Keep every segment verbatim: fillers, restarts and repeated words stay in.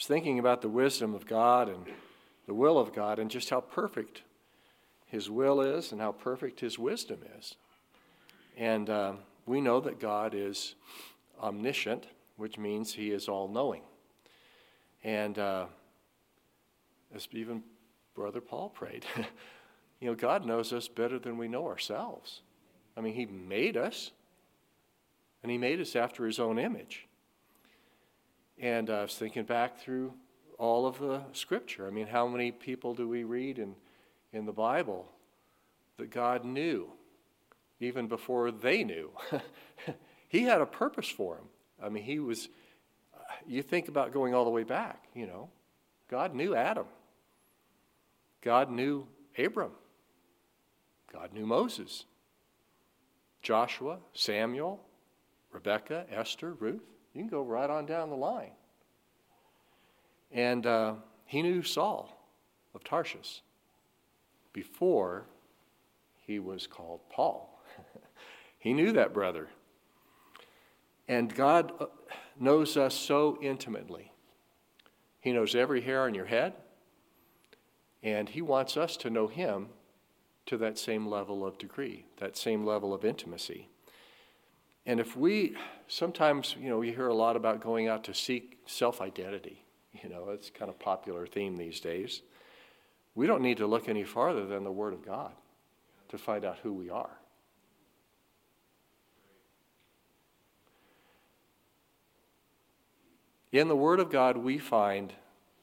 was thinking about the wisdom of God and the will of God and just how perfect his will is and how perfect his wisdom is. And uh, we know that God is omniscient, which means he is all-knowing. And uh, as even Brother Paul prayed, you know, God knows us better than we know ourselves. I mean, he made us, and he made us after his own image. And uh, I was thinking back through all of the scripture. I mean, how many people do we read in, in the Bible that God knew even before they knew? He had a purpose for them. I mean, he was, you think about going all the way back, you know. God knew Adam. God knew Abram. God knew Moses, Joshua, Samuel, Rebecca, Esther, Ruth. You can go right on down the line. And uh, he knew Saul of Tarshish before he was called Paul. He knew that brother. And God knows us so intimately. He knows every hair on your head, and he wants us to know him to that same level of degree, that same level of intimacy. And if we, sometimes, you know, we hear a lot about going out to seek self-identity. You know, it's kind of a popular theme these days. We don't need to look any farther than the Word of God to find out who we are. In the Word of God, we find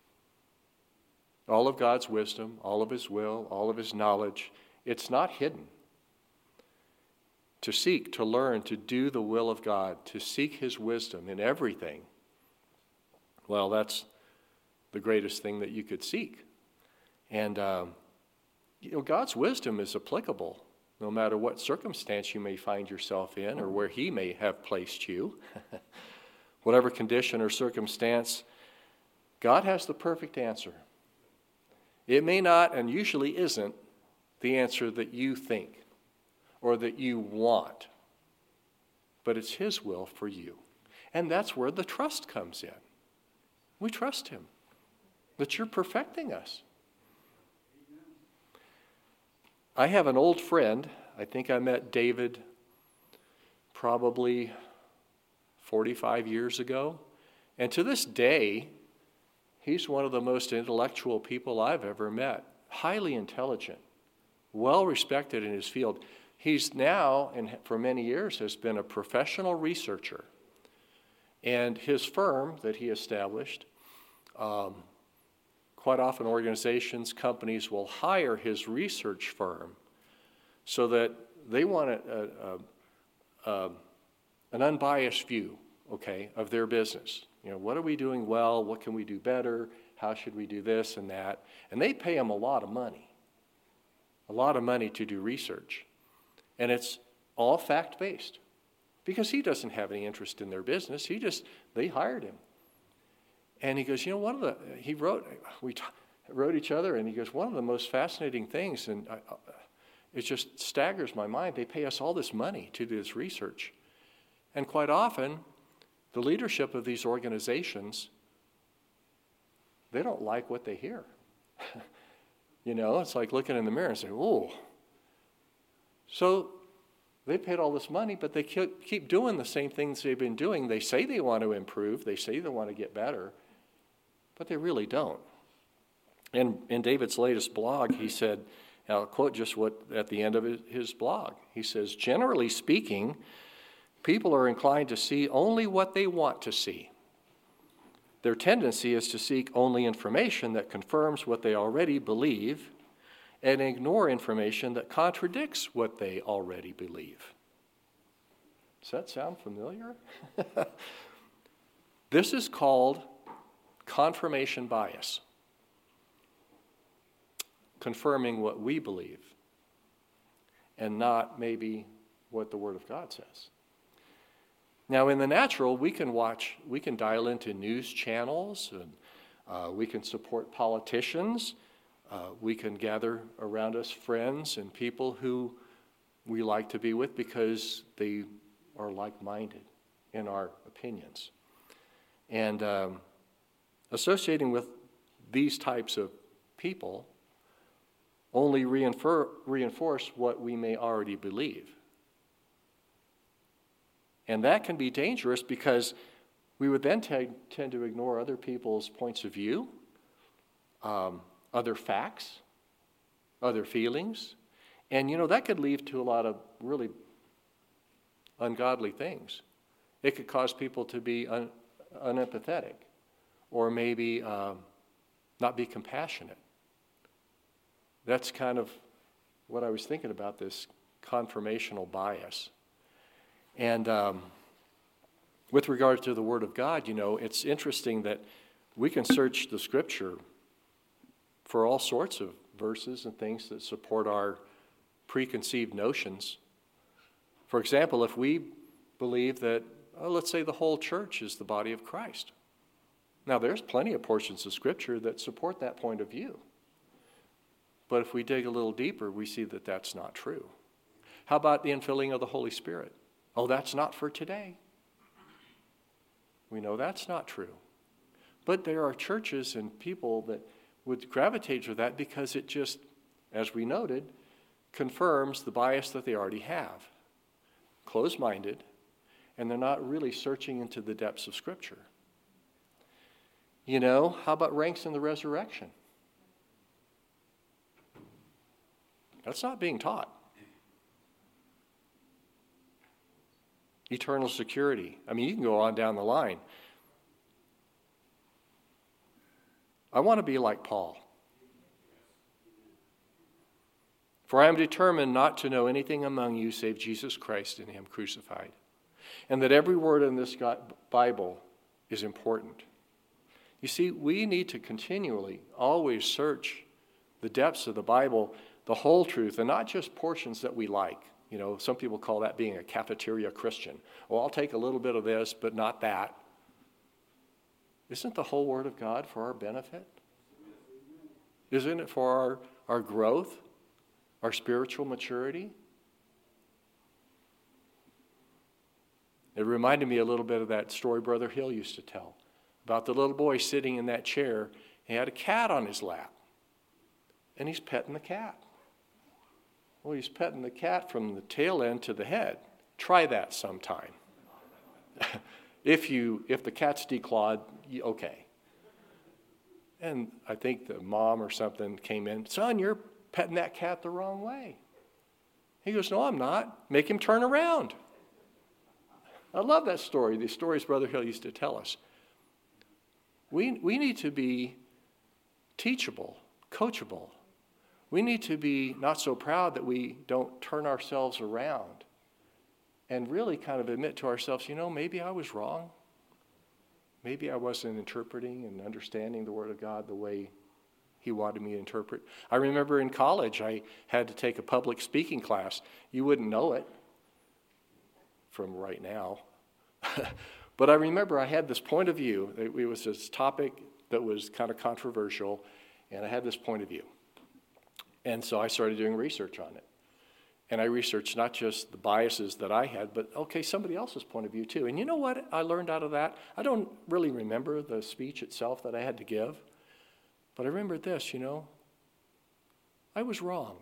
all of God's wisdom, all of his will, all of his knowledge. It's not hidden. To seek, to learn, to do the will of God, to seek his wisdom in everything, well, that's the greatest thing that you could seek. And, um, you know, God's wisdom is applicable no matter what circumstance you may find yourself in or where he may have placed you. Whatever condition or circumstance, God has the perfect answer. It may not, and usually isn't, the answer that you think or that you want, but it's his will for you. And that's where the trust comes in. We trust him, that you're perfecting us. I have an old friend. I think I met David probably forty-five years ago. And to this day, he's one of the most intellectual people I've ever met. Highly intelligent, well respected in his field. He's now, and for many years, has been a professional researcher. And his firm that he established, um, quite often organizations, companies will hire his research firm so that they want a, a, a, an unbiased view, okay, of their business. You know, what are we doing well? What can we do better? How should we do this and that? And they pay him a lot of money, a lot of money to do research. And it's all fact-based because he doesn't have any interest in their business. He just, they hired him. And he goes, you know, one of the, he wrote, we t- wrote each other, and he goes, one of the most fascinating things, and I, it just staggers my mind, they pay us all this money to do this research. And quite often, the leadership of these organizations, they don't like what they hear. You know, it's like looking in the mirror and saying, oh. So they paid all this money, but they keep doing the same things they've been doing. They say they want to improve. They say they want to get better, but they really don't. And in David's latest blog, he said, I'll quote just what at the end of his blog. He says, generally speaking, people are inclined to see only what they want to see. Their tendency is to seek only information that confirms what they already believe and ignore information that contradicts what they already believe. Does that sound familiar? This is called confirmation bias. Confirming what we believe and not maybe what the Word of God says. Now, in the natural, we can watch, we can dial into news channels, and uh, we can support politicians. Uh, we can gather around us friends and people who we like to be with because they are like-minded in our opinions. And um, Associating with these types of people only reinfor- reinforce what we may already believe. And that can be dangerous because we would then t- tend to ignore other people's points of view, um, other facts, other feelings. And, you know, that could lead to a lot of really ungodly things. It could cause people to be un- unempathetic or maybe um, not be compassionate. That's kind of what I was thinking about, this confirmational bias. And um, with regard to the Word of God, you know, it's interesting that we can search the Scripture for all sorts of verses and things that support our preconceived notions. For example, if we believe that, oh, let's say the whole church is the body of Christ. Now, there's plenty of portions of Scripture that support that point of view. But if we dig a little deeper, we see that that's not true. How about the infilling of the Holy Spirit? Oh, that's not for today. We know that's not true. But there are churches and people that would gravitate to that because it just, as we noted, confirms the bias that they already have. Closed-minded, and they're not really searching into the depths of Scripture. You know, how about ranks in the resurrection? That's not being taught. Eternal security. I mean, you can go on down the line. I want to be like Paul. For I am determined not to know anything among you save Jesus Christ and Him crucified. And that every word in this Bible is important. You see, we need to continually, always search the depths of the Bible, the whole truth, and not just portions that we like. You know, some people call that being a cafeteria Christian. Well, I'll take a little bit of this, but not that. Isn't the whole Word of God for our benefit? Isn't it for our, our growth, our spiritual maturity? It reminded me a little bit of that story Brother Hill used to tell about the little boy sitting in that chair. He had a cat on his lap, and he's petting the cat. Well, he's petting the cat from the tail end to the head. Try that sometime. if you if the cat's declawed, okay. And I think the mom or something came in, son, you're petting that cat the wrong way. He goes, no, I'm not. Make him turn around. I love that story, the stories Brother Hill used to tell us. We, we need to be teachable, coachable. We need to be not so proud that we don't turn ourselves around and really kind of admit to ourselves, you know, maybe I was wrong. Maybe I wasn't interpreting and understanding the Word of God the way He wanted me to interpret. I remember in college I had to take a public speaking class. You wouldn't know it from right now. But I remember I had this point of view. It was this topic that was kind of controversial, and I had this point of view. And so I started doing research on it. And I researched not just the biases that I had, but, okay, somebody else's point of view too. And you know what I learned out of that? I don't really remember the speech itself that I had to give, but I remember this, you know. I was wrong.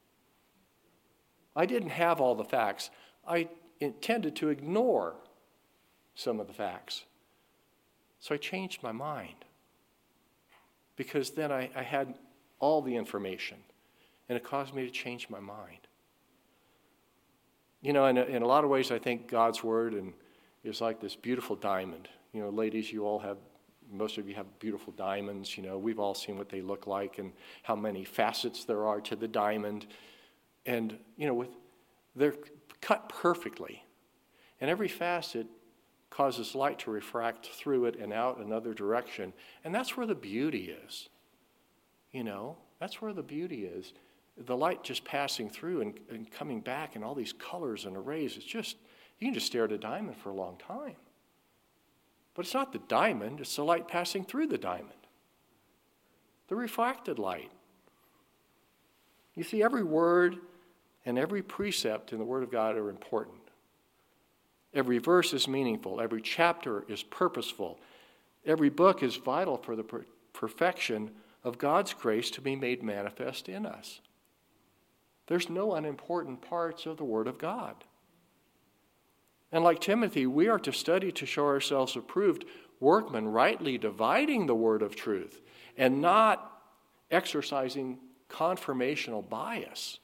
I didn't have all the facts. I intended to ignore some of the facts. So I changed my mind because then I, I had all the information, and it caused me to change my mind. You know, in a, in a lot of ways, I think God's Word and is like this beautiful diamond. You know, ladies, you all have, most of you have beautiful diamonds. You know, we've all seen what they look like and how many facets there are to the diamond. And, you know, with they're cut perfectly. And every facet causes light to refract through it and out another direction. And that's where the beauty is. You know, that's where the beauty is. The light just passing through and, and coming back and all these colors and arrays. It's just, you can just stare at a diamond for a long time. But it's not the diamond, it's the light passing through the diamond. The refracted light. You see, every word and every precept in the Word of God are important. Every verse is meaningful. Every chapter is purposeful. Every book is vital for the per- perfection of God's grace to be made manifest in us. There's no unimportant parts of the Word of God. And like Timothy, we are to study to show ourselves approved workmen, rightly dividing the word of truth and not exercising confirmational bias.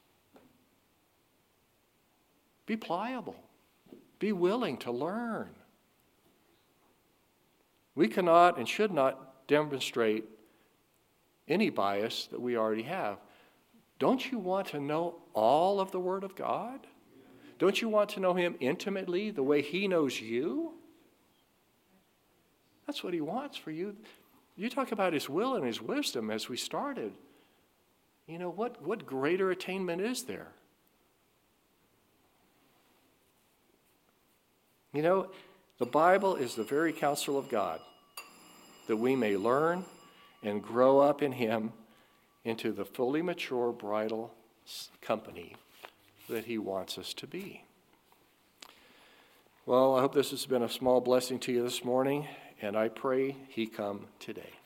Be pliable. Be willing to learn. We cannot and should not demonstrate any bias that we already have. Don't you want to know all of the Word of God? Don't you want to know Him intimately the way He knows you? That's what He wants for you. You talk about His will and His wisdom as we started. You know, what, what greater attainment is there? You know, the Bible is the very counsel of God that we may learn and grow up in Him into the fully mature bridal company that He wants us to be. Well, I hope this has been a small blessing to you this morning, and I pray He come today.